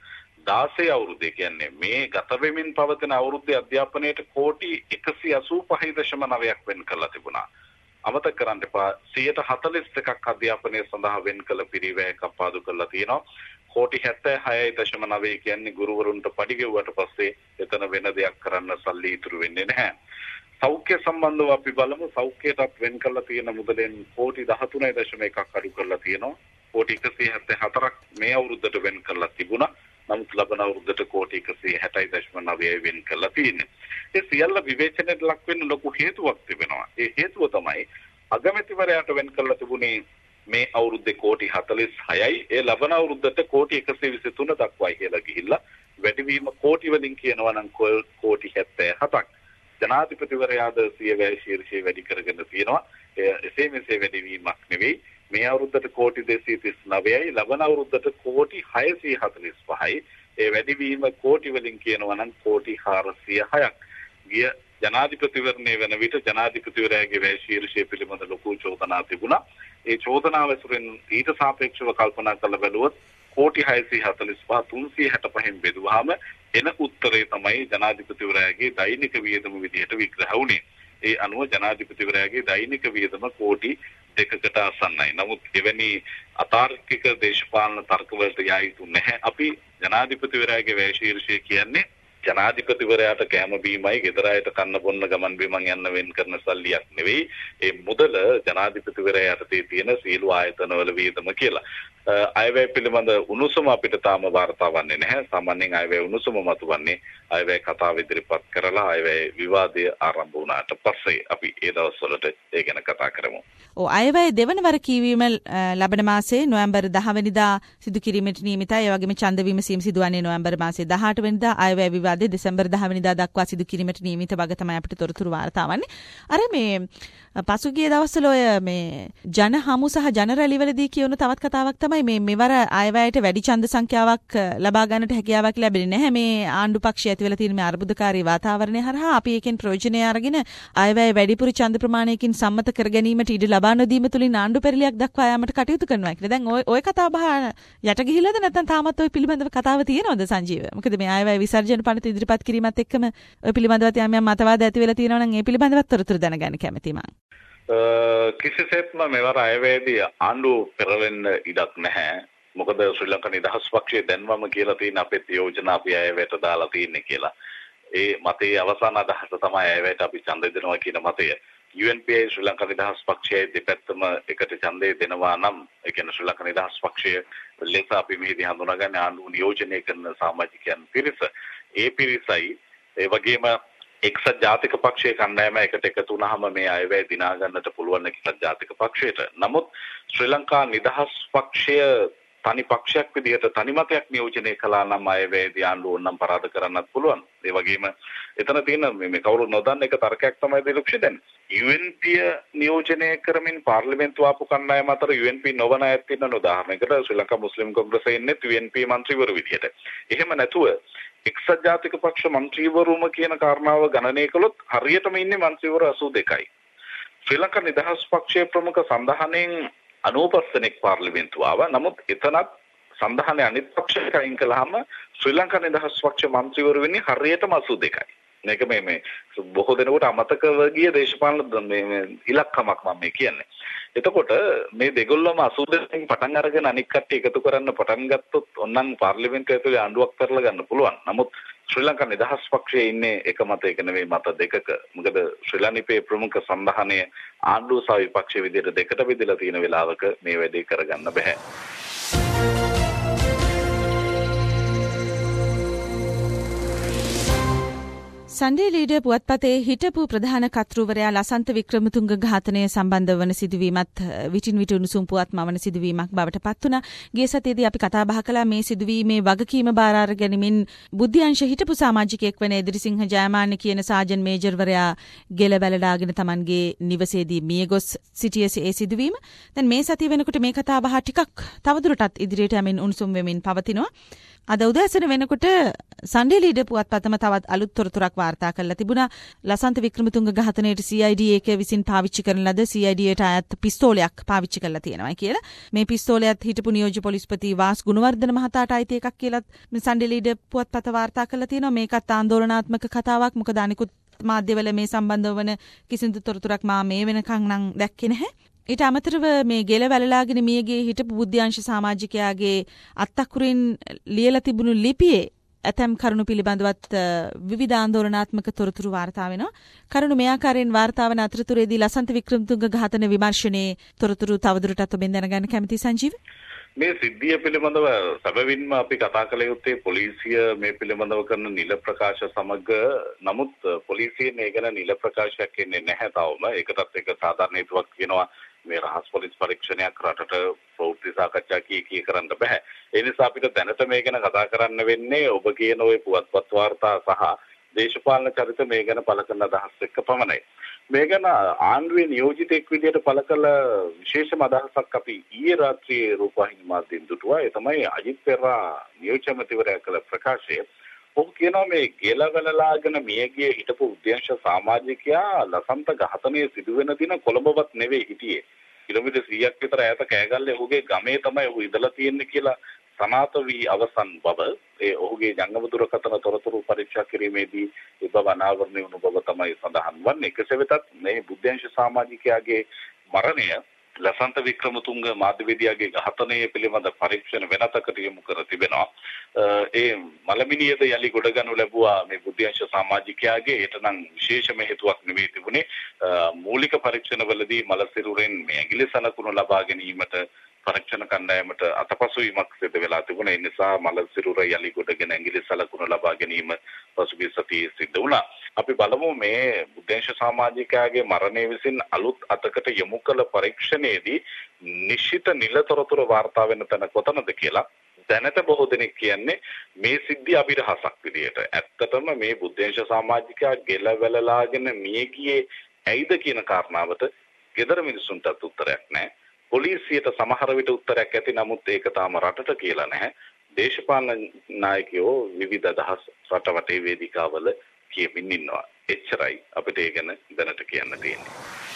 C: දාසය අවුරුද්දේ කියන්නේ මේ ගත වෙමින් පවතින අවුරුද්දේ අධ්‍යාපනයට කෝටි එකසිය අසූපහයි දශම නවයක් වෙන් කරලා තිබුණා. අමතක කරන්න එපා සියයට හතළිස් දෙකක් අධ්‍යාපනය සඳහා වෙන් කළ පිරිවැයක් කපාදු කරලා තියෙනවා. කෝටි හැත්තෑ හයයි දශම නවය කියන්නේ ගුරුවරුන්ට පඩි ගෙවුවට පස්සේ එතන වෙන දෙයක් කරන්න සල්ලි ඉතුරු වෙන්නේ නැහැ. සෞඛ්‍ය සම්බන්ධව අපි බලමු. සෞඛ්‍යයටත් වෙන් කරලා තියෙන මුදලෙන් කෝටි දහතුනයි දශම එකක් අඩු කරලා තියෙනවා. කෝටි එකසිය හැත්තෑ හතරක් මේ අවුරුද්දට වෙන් කරලා තිබුණා. නමුත් ලබන අවුරුද්දට කෝටි එකසිය හැටයි දශම නවයයි වෙන් කරලා තියෙන්නේ. ඒ සියල්ල විවේචනයට ලක් වෙන්න ලොකු හේතුවක් තිබෙනවා. ඒ හේතුව තමයි අගමැතිවරයාට වෙන් කරලා තිබුණේ මේ අවුරුද්දේ කෝටි හතළිස් හයයි ඒ ලබන අවුරුද්දට කෝටි එකසිය විසිතුන දක්වායි කියලා ගිහිල්ලා වැඩිවීම කෝටි වලින් කියනවා නම් කෝටි හැත්තෑ හතක්. ජනාධිපතිවරයාද සිය වැය ශීර්ෂය වැඩි කරගෙන තියෙනවා. එසේ මෙසේ වැඩිවීමක් නෙවෙයි. මේ අවුරුද්දට කෝටි දෙසිය තිස් නවයයි ලබන අවුරුද්දට කෝටි හයසිය හතළිස් පහයි. ඒ වැඩිවීම කෝටි වලින් කියනවා නම් කෝටි හාරසිය හයක්. ගිය ජනාධිපතිවරණය වෙන විට ජනාධිපතිවරයාගේ වැය ශීර්ෂය පිළිබඳ ලොකු චෝදනා තිබුණා. ඒ චෝදනාව ඇසුරෙන් ඊට සාපේක්ෂව කල්පනා කරලා බැලුවොත් කෝටි හයසිය හතළිස් පහ තුන්සිය හැට පහෙන් බෙදුවාම එන උත්තරේ තමයි ජනාධිපතිවරයාගේ දෛනික වියදම විදිහට විග්‍රහ වුණේ. ඒ අනුව ජනාධිපතිවරයාගේ දෛනික වියදම කෝටි දෙකකට ආසන්නයි. නමුත් එවැනි අතාර්කික දේශපාලන තර්කවලට යා යුතු නැහැ. අපි ජනාධිපතිවරයාගේ වැය ශීර්ෂය කියන්නේ ජනාධිපතිවරයාට කැම බීමයි ගෙදර අයට කන්න බොන්න ගමන් බිමන් යන්න වෙන් කරන සල්ලියක් නෙවෙයි. ඒ මුදල ජනාධිපතිවරයාට තියෙන සීල ආයතනවල වියදම කියලා. අයවැය පිළිබඳ උණුසුම අපිට තාම වාර්තා වන්නේ නැහැ. සාමාන්‍යයෙන් අයවැය උණුසුම මතුවන්නේ අයවැය කතාව ඉදිරිපත් කරලා අයවැය විවාදය ආරම්භ වුණාට පස්සේ. අපි ඒ දවස්වලට ඒ ගැන කතා කරමු.
B: ඔව් අයවැය දෙවන වර කීවීම ලබන මාසයේ නොවැම්බර් දහ වෙනිදා සිදු කිරීමට නියමිතයි. ඒ වගේම ඡන්ද විමසීම සිදුවන්නේ නොවැම්බර් මාසයේ දහඅට වෙනිදා. අයවැය විවාදයේ දෙසැම්බර් දහ වෙනිදා දක්වා සිදු කිරීමට නියමිත බව තමයි අපිට තොරතුරු වාර්තා වන්නේ. අර මේ පසුගිය දවස්වල ඔය මේ ජන හමු සහ ජන රැලිවලදී කියවුණු තවත් කතාවක් තමයි මේ මෙවර අයවැයට වැඩි ඡන්ද සංඛ්‍යාවක් ලබා ගන්නට හැකියාවක් ලැබෙන්නේ නැහැ. මේ ආණ්ඩු පක්ෂය ඇති වෙලා තියෙන මේ අර්බුදකාරී වාතාවරණය හරහා අපි ඒකෙන් ප්‍රයෝජනය අරගෙන අයවැය වැඩිපුර ඡන්ද ප්‍රමාණයකින් සම්මත කර ගැනීමට ඉඩ ලබා නොදීම තුලින් ආණ්ඩු පෙරලියක් දක්වා යාමට කටයුතු කරනවා කියලා. දැන් ඔය ඔය කතාව බහ යට ගිහිලාද නැත්නම් තාමත් ඔය පිළිබඳව කතාව තියෙනවද සංජීව? මොකද මේ අයවැය විසර්ජන පනත ඉදිරිපත් කිරීමත් එක්කම ඔය පිළිබඳව යම් යම් මතවාද ඇති වෙලා තියෙනවා නම් ඒ පිළිබඳවත් තොරතුරු දැනගන්න කැමතියි මම.
C: කිසිසේත්ම මෙවර අයවැයේදී ආණ්ඩුව පෙරලෙන්න ඉඩක් නැහැ. මොකද ශ්‍රී ලංකා නිදහස් පක්ෂයේ දැන්වම කියලා තියෙන අපේ යෝජනා අපි අයවැයට දාලා තියෙන්නේ කියලා. ඒ මතයේ අවසාන අදහස තමයි අයවැයට අපි ඡන්ද දෙනවා කියන මතය. U N P Sri Lanka නිදහස් පක්ෂයේ දෙපැත්තම එකට ඡන්දය දෙනවා නම් ඒ කියන්නේ ශ්‍රී ලංකා නිදහස් පක්ෂය ලෙස අපි මෙහිදී හඳුනාගන්නේ ආණ්ඩුව නියෝජනය කරන සමාජිකයන් පිරිස. ඒ පිරිසයි ඒ වගේම එක්සත් ජාතික පක්ෂයේ කණ්ඩායම එකට එකතු වුණාම මේ අයවැය දිනා ගන්නට පුළුවන් එක්සත් ජාතික පක්ෂයට. නමුත් ශ්‍රී ලංකා නිදහස් පක්ෂය තනි පක්ෂයක් විදිහට තනි මතයක් නියෝජනය කළා නම් අයවැයේදී ආණ්ඩුව ඕනම් පරාද කරන්නත් පුළුවන්. ඒ වගේම එතන තියෙන මේ කවුරු නොදන්න එක තර්කයක් තමයි දිලුක්ෂ දැන්. යූ එන් පී නියෝජනය කරමින් පාර්ලිමේන්තුව ආපු කණ්ඩායම අතර යූ එන් පී නොවන අයත් ඉන්න උදාහරණයකට ශ්‍රී ලංකා මුස්ලිම් කොංග්‍රසයේ ඉන්නේ යූ එන් පී මන්ත්‍රීවරු විදිහට. එහෙම නැතුව එක්සත් ජාතික පක්ෂ මන්ත්‍රීවරුම කියන කාරණාව ගණනය කළොත් හරියටම ඉන්නේ මන්ත්‍රීවරු අසූ දෙකයි. ශ්‍රී ලංකා නිදහස් පක්ෂයේ ප්‍රමුඛ සඳහනෙන් අනූපස් දෙනෙක් පාර්ලිමේන්තුව ආවා. නමුත් එතනත් සඳහනේ අනිත් පක්ෂයක අයින් කළාම ශ්‍රී ලංකා නිදහස් පක්ෂ මන්ත්‍රීවරු වෙන්නේ හරියටම අසූ දෙකයි. මේක මේ මේ බොහෝ දෙනෙකුට අමතකව ගිය දේශපාලන මේ ඉලක්කමක් මම මේ කියන්නේ. එතකොට මේ දෙගොල්ලම අසූ දෙනෙන් පටන් අරගෙන අනික් කට්ටිය එකතු කරන්න පටන් ගත්තොත් ඔන්නම් පාර්ලිමේන්තුව ඇතුලේ ආණ්ඩුවක් කරලා ගන්න පුළුවන්. නමුත් ශ්‍රී ලංකා නිදහස් පක්ෂයේ ඉන්නේ එක මතයක නෙවෙයි මත දෙකක. මොකද ශ්‍රී ලංකාවේ ප්‍රමුඛ සම්බන්ධනය ආණ්ඩුව සහ විපක්ෂ විදිහට දෙකට බෙදලා තියෙන වෙලාවක මේ වැඩේ කරගන්න බෑ.
B: සන්ඩේ ලීඩර් පුවත්පතේ හිටපු ප්‍රධාන කර්තෘවරයා ලසන්ත වික්‍රමතුංග ඝාතනය සම්බන්ධ වන සිදුවීමත් විටින් විට උණුසුම් පුවත් මවන සිදුවීමක් බවට පත් වුණා. ගිය සතියේදී අපි කතා බහ කළා මේ සිදුවීමේ වගකීම බාර අර ගැනීමෙන් බුද්ධ්‍යංශ හිටපු සමාජිකයෙක් වන එදිරිසිංහ ජයමාන්න කියන සාජන් මේජර්වරයා ගෙල බැලලාගෙන Tamanගේ නිවසේදී මියගොස් සිටියේ ඒ සිදුවීම. දැන් මේ සතිය වෙනකොට මේ කතා බහ ටිකක් තවදුරටත් ඉදිරියට යමින් උණුසුම් වෙමින් පවතිනවා. අද උදෑසන වෙනකොට සන්ඩේ ලීඩර් පුවත්පතම තවත් අලුත් තොරතුරක් වාර්තා කරලා තිබුණා. ලසන්ත වික්‍රමතුංග ඝාතනයේට සී අයි ඩී එකේ විසින් පාවිච්චි කරන ලද සී අයි ඩී ට අයත් පිස්තෝලයක් පාවිච්චි කරලා තියෙනවා කියලා. මේ පිස්තෝලයත් හිටපු නියෝජ්‍ය පොලිස්පති වාස් ගුණවර්ධන මහතාට අයිති එකක් කියලා සන්ඩේ ලීඩර් පුවත්පත වාර්තා කරලා තියෙනවා. මේකත් ආందోලනාත්මක කතාවක්. මොකද අනිකුත් මාධ්‍යවල මේ සම්බන්ධව වන කිසිදු තොරතුරක් මා මේ වෙනකන් නම් දැක්කේ නැහැ. ඊට අමතරව මේ ගෙල වැළලාගෙන මියගේ හිටපු බුද්ධාංශ සමාජිකයාගේ අත්තකුරින් ලියලා තිබුණු ලිපියේ ඇතම් කරුණු පිළිබඳවත් විවිධ ආందోලනාත්මක තොරතුරු වාර්තා වෙනවා. කරුණු මේ ආකාරයෙන් වාර්තා වන අතරතුරේදී ලසන්ත වික්‍රමතුංග ඝාතන විමර්ශනයේ තොරතුරු තවදුරටත් ඔබෙන් දැනගන්න කැමති සංජීව.
C: මේ සිද්ධිය පිළිබඳව සැබවින්ම අපි කතා කළ යුත්තේ පොලිසිය මේ පිළිබඳව කරන නිල ප්‍රකාශ සමග. නමුත් පොලිසිය මේ ගැන නිල ප්‍රකාශයක් එන්නේ නැහැ තවම. ඒකටත් එක සාධාරණ හේතුවක් කියනවා මේ රහස් පොලිස් පරීක්ෂණයක් රටට ප්‍රවෘත්ති සාකච්ඡා කී කී කරන්න බෑ. ඒ නිසා අපිට දැනට මේ ගැන කතා කරන්න වෙන්නේ ඔබ කියන ওই පුවත්පත් වාර්තා සහ දේශපාලන චරිත මේ ගැන පළ කරන අදහස් එක්ක පමණයි. මේ ගැන ආණ්ඩුවේ නියෝජිතෙක් විදිහට පළ කළ විශේෂම අදහසක් අපි ඊයේ රාත්‍රියේ රූපවාහිනී මාධ්‍යයෙන් දුටුවා. ඒ තමයි අජිත් පෙරේරා නියෝජ්‍ය මැතිවරයා කළ ප්‍රකාශය. ඔහු කියනවා මේ ගෙලවැළලාගෙන මියගිය හිටපු උද්‍යංශ සමාජිකයා ලසන්ත ඝාතනය සිදුවෙන දින කොළඹවත් නෙවෙයි හිටියේ. කිලෝමීටර් සීයක් විතර ඈත කෑගල්ලේ ඔහුගේ ගමේ තමයි ඔහු ඉඳලා තියෙන්නේ කියලා සනාත වී අවසන් බව ඒ ඔහුගේ ජංගම දුරකථන තොරතුරු පරීක්ෂා කිරීමේදී ඒ බව අනාවරණය වුණු බව තමයි සඳහන් වන්නේ. කෙසේ වෙතත් මේ බුද්ධාංශ සමාජිකයාගේ මරණය ලසන්ත වික්‍රමතුංග මාධ්‍යවේදියාගේ ඝාතනය පිළිබඳ පරීක්ෂණ වෙනතකට යොමු කර තිබෙනවා. ඒ මලමිනියද යලි ගොඩගනු ලැබුවා මේ බුද්ධාංශ සමාජිකයාගේ. ඒටනම් විශේෂම හේතුවක් නෙවෙයි තිබුණේ. මූලික පරීක්ෂණවලදී මලසිරුරෙන් මේ ඇඟිලි සලකුණු ලබා ගැනීමට පරීක්ෂණ කණ්ඩායමට අතපසුවීමක් සිදු වෙලා තිබුණා. ඒ නිසා මලසිරුර යලි ගොඩගෙන ඇඟිලි සලකුණු ලබා ගැනීම පසුගිය සතියේ සිදු වුණා. අපි බලමු මේ බුද්ධාංශ සමාජිකයාගේ මරණය විසින් අලුත් අතකට යොමු කළ පරීක්ෂණයේදී නිශ්චිත නිලතොරතුරු වාර්තා වෙන තැන කොතනද කියලා. දැනට බොහෝ දෙනෙක් කියන්නේ මේ සිද්ධිය අභිරහසක් විදියට. ඇත්තටම මේ බුද්ධාංශ සමාජිකයා ගෙලවැළලාගෙන මිය ගියේ ඇයිද කියන කාරණාවට ගෙදර මිනිසුන්ටත් උත්තරයක් නැහැ. පොලිසියට සමහර විට උත්තරයක් ඇති. නමුත් ඒක තාම රටට කියලා නැහැ. දේශපාලන නායකයෝ විවිධ අදහස් රටවටේ වේදිකාවල කියමින් ඉන්නවා. එච්චරයි අපිට ඒ ගැන දැනට කියන්න තියෙන්නේ.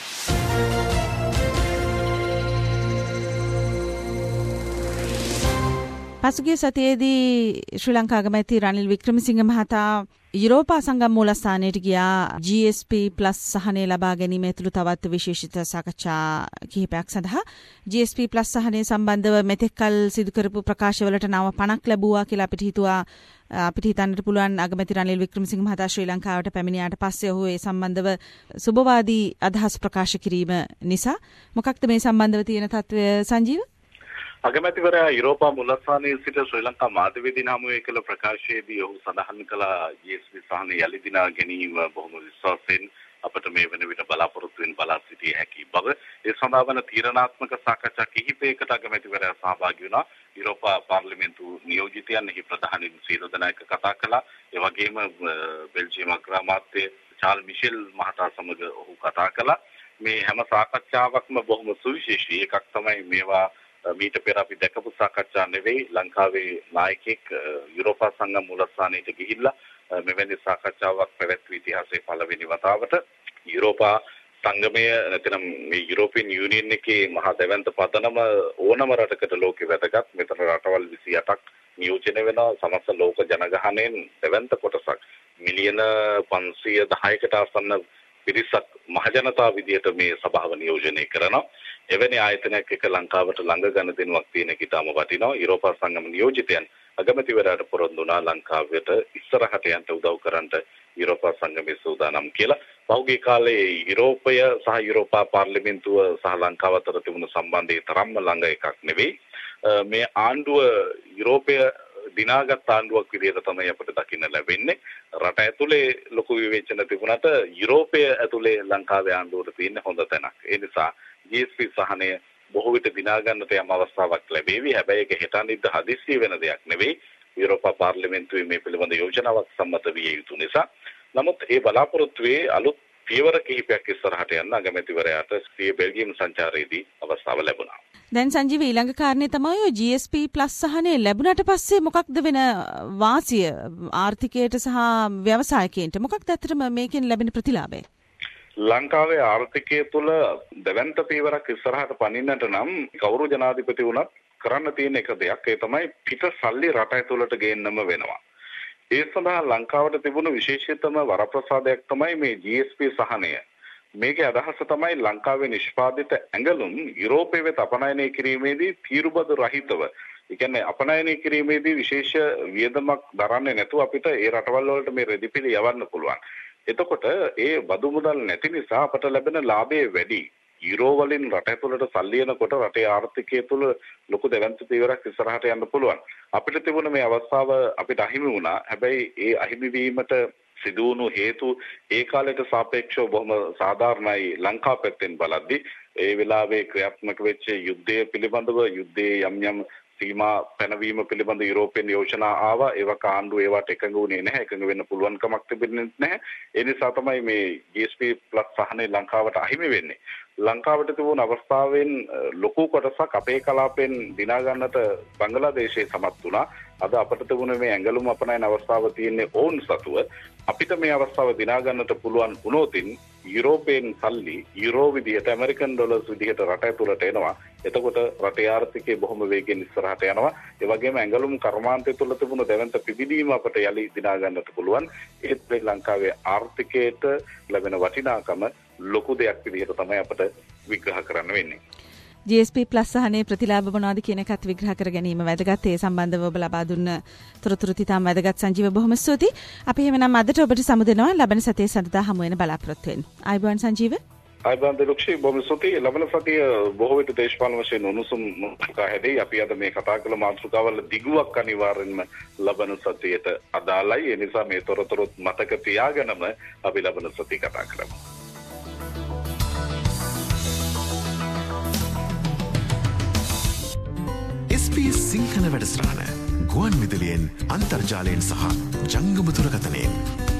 B: පසුගිය සතියේදී ශ්‍රී ලංකා අගමැති රනිල් වික්‍රමසිංහ මහතා යුරෝපා සංගම් මූලස්ථානයට ගියා ජී එස් පී ප්ලස් සහනය ලබා ගැනීම ඇතුළු තවත් විශේෂිත සාකච්ඡා කිහිපයක් සඳහා. ජී එස් පී ප්ලස් සහනය සම්බන්ධව මෙතෙක්කල් සිදු කරපු ප්‍රකාශවලට නව පණක් ලැබුවා කියලා අපිට හිතුවා. අපිට හිතන්නට පුළුවන් අගමැති රනිල් වික්‍රමසිංහ මහතා ශ්‍රී ලංකාවට පැමිණියාට පස්සේ ඔහු ඒ සම්බන්ධව සුබවාදී අදහස් ප්‍රකාශ කිරීම නිසා. මොකක්ද මේ සම්බන්ධව තියෙන තත්ත්වය සංජීව?
C: අගමැතිවරයා යුරෝපා මුලස්ථානයේ සිට ශ්‍රී ලංකා මාධ්‍යවේදීන් හමුවේ කළ ප්‍රකාශයේදී ඔහු සඳහන් කළ ජී එස් පී සහනය යලි දිනා ගැනීම බොහොම විශ්වාසයෙන් අපට මේ වෙන විට බලාපොරොත්තු වෙන බලා සිටිය හැකි බව. ඒ සඳහා වන තීරණාත්මක සාකච්ඡා කිහිපයකට අගමැතිවරයා සහභාගී වුණා. යුරෝපා පාර්ලිමේන්තු නියෝජිතයන් එහි ප්‍රධානීන් සියලු දෙනා එක්ක කතා කළා. ඒ වගේම බෙල්ජියම් අග්‍රාමාත්‍ය චාල් මිෂෙල් මහතා සමග ඔහු කතා කළා. මේ හැම සාකච්ඡාවක්ම බොහොම සුවිශේෂී. එකක් තමයි මේවා මීට පෙර අපි දැකපු සාකච්ඡා නෙවෙයි. ලංකාවේ නායකයෙක් යුරෝපා සංගම් මූලස්ථානයට ගිහිල්ලා මෙවැනි සාකච්ඡාවක් පැවැත්වී ඉතිහාසයේ පළවෙනි වතාවට යුරෝපා සංගමය නැත්නම් මේ යුරෝපියන් යුනියන් එකේ මහා දැවැන්ත පදනම ඕනම රටකට ලෝකෙ වැදගත්. මෙතන රටවල් විසි අටක් නියෝජනය වෙනවා. සමස්ත ලෝක ජනගහනයෙන් දැවැන්ත කොටසක් මිලියන පන්සිය දහයකට ආසන්න පිරිසක් මහජනතාව විදියට මේ සභාව නියෝජනය කරනවා. එවැනි ආයතනයක් එක ලංකාවට ළඟ ගන්න දෙනුවක් තියෙන කිතාම වටිනවා. යුරෝපා සංගම නියෝජිතයන් අගමැතිවරයාට පොරොන්දු වුණා ලංකාවට ඉස්සරහට යන්න උදව් කරන්නට යුරෝපා සංගමයේ සූදානම් කියලා. පහුගිය කාලේ යුරෝපය සහ යුරෝපා පාර්ලිමේන්තුව සහ ලංකාව අතර තිබුණු සම්බන්ධය තරම්ම ළඟ එකක් නෙවෙයි. මේ ආණ්ඩුව යුරෝපය දිනාගත් ආණ්ඩුවක් විදිහට තමයි අපිට දකින්න ලැබෙන්නේ. රට ඇතුලේ ලොකු විවේචන තිබුණාට යුරෝපය ඇතුලේ ලංකාවේ ආණ්ඩුවට තියෙන හොඳ තැනක්. ඒ නිසා ජී එස් පී සහනය බොහෝ විට දිනා ගන්නට යම් අවස්ථාවක් ලැබෙවි. හැබැයි ඒක හෙටනිද්ද හදිස්සිය වෙන දෙයක් නෙවෙයි. යුරෝපා පාර්ලිමේන්තුවේ මේ පිළිබඳ යෝජනාවක් සම්මත විය යුතු නිසා. නමුත් ඒ බලාපොරොත්තුවේ අලුත් පියවර කිහිපයක් ඉස්සරහට යන්න අගමැතිවරයාට සිය බෙල්ජියම් සංචාරයේදී අවස්ථාව ලැබුණා.
B: දැන් සංජීව ඊළඟ කාරණේ තමයි ඔය G S P Plus සහනේ ලැබුණට පස්සේ මොකක්ද වෙන වාසිය ආර්ථිකයට සහ ව්‍යවසායකයන්ට මොකක්ද ඇත්තටම මේකෙන් ලැබෙන ප්‍රතිලාභය?
C: ලංකාවේ ආර්ථිකය තුළ දෙවන්ත පීවරක් ඉස්සරහට පනින්නට නම් කවුරු ජනාධිපති වුණත් කරන්න තියෙන එක දෙයක් ඒ තමයි පිට සල්ලි රට ඇතුළට ගේන්නම වෙනවා. ඒ සඳහා ලංකාවට තිබුණු විශේෂිතම වරප්‍රසාදයක් තමයි මේ G S P සහනය. මේකේ අදහස තමයි ලංකාවේ නිෂ්පාදිත ඇඟලුම් යුරෝපයේ වෙත අපනයනය කිරීමේදී තීරුබදු රහිතව, ඒ කියන්නේ අපනයනය කිරීමේදී විශේෂ වියදමක් දරන්නේ නැතුව අපිට ඒ රටවල් වලට මේ රෙදිපිලි යවන්න පුළුවන්. එතකොට ඒ බදු මුදල් නැති නිසා අපට ලැබෙන ලාභය වැඩි. යුරෝ වලින් රට ඇතුළට සල්ලි එනකොට රටේ ආර්ථිකය තුළ ලොකු දෙවන්ත පීවරක් ඉස්සරහට යන්න පුළුවන්. අපිට තිබුණ මේ අවස්ථාව අපිට අහිමි වුණා. හැබැයි ඒ අහිමි වීමට සිදුවුණු හේතු ඒ කාලයට සාපේක්ෂව බොහොම සාධාරණයි. ලංකාව පැත්තෙන් බලද්දී ඒ වෙලාවේ ක්‍රියාත්මක වෙච්ච යුද්ධය පිළිබඳව යුද්ධයේ යම් යම් සීමා පැනවීම පිළිබඳ යුරෝපියන් යෝජනා ආවා. ඒවා ආණ්ඩුව ඒවට එකඟ වුණේ නැහැ. එකඟ වෙන්න පුළුවන් කමක් තිබෙන්නේ නැහැ. ඒ නිසා තමයි මේ G S P Plus සහනේ ලංකාවට අහිමි වෙන්නේ. ලංකාවට තිබුණු අවස්ථාවෙන් ලොකු කොටසක් අපේ කලාපෙන් දිනා ගන්නට බංගලාදේශයේ සමත් වුණා. අද අපිට තිබුණ මේ ඇඟලුම් අපනයන අවස්ථාව තියෙන්නේ ඔවුන් සතුව. අපිට මේ අවස්ථාව දිනා ගන්නට පුළුවන් වුණොතින් යුරෝපියන් සල්ලි යුරෝ විදිහට ඇමරිකන් ඩොලර්ස් විදිහට රට ඇතුළට එනවා. එතකොට රටේ ආර්ථිකය බොහොම වේගෙන් ඉස්සරහට යනවා. ඒ වගේම ඇඟලුම් කර්මාන්තය තුළ තිබුණු දෙවන්ත පිබිදීම අපට යලි දිනා ගන්නට පුළුවන්. ඒත් ශ්‍රී ලංකාවේ ආර්ථිකයට ලැබෙන වටිනාකම ලොකු දෙයක් විදිහට තමයි අපට විග්‍රහ කරන්න වෙන්නේ.
B: G S P Plus සහනේ ප්‍රතිලාභ මොනවද කියන එකත් විග්‍රහ කර ගැනීම වැදගත්. ඒ සම්බන්ධව ඔබ ලබා දුන්න තොරතුරු තිතාම වැදගත් සංජීව, බොහොම ස්තුතියි. අපි එහෙමනම් අදට ඔබට සමු දෙනවා ලබන සතියේ සඳහා හමු වෙන බලාපොරොත්තු වෙන්න. ආයුබෝවන් සංජීව.
C: ආයුබෝවන් දිලුක්ෂි, බොහොම ස්තුතියි. ලබන සතිය බොහෝ විට දේශපාලන වශයෙන් උණුසුම් මාතෘකා හැදෙයි. අපි අද මේ කතා කළ මාතෘකාවල දිගුවක් අනිවාර්යෙන්ම ලබන සතියට අදාළයි. ඒ නිසා මේ තොරතුරුත් මතක තියාගෙනම අපි ලබන සතිය කතා කරමු.
A: S P S සිංහල වැඩසටහන ගුවන් විදුලියෙන් අන්තර්ජාලයෙන් සහ ජංගම දුරකථනයෙන්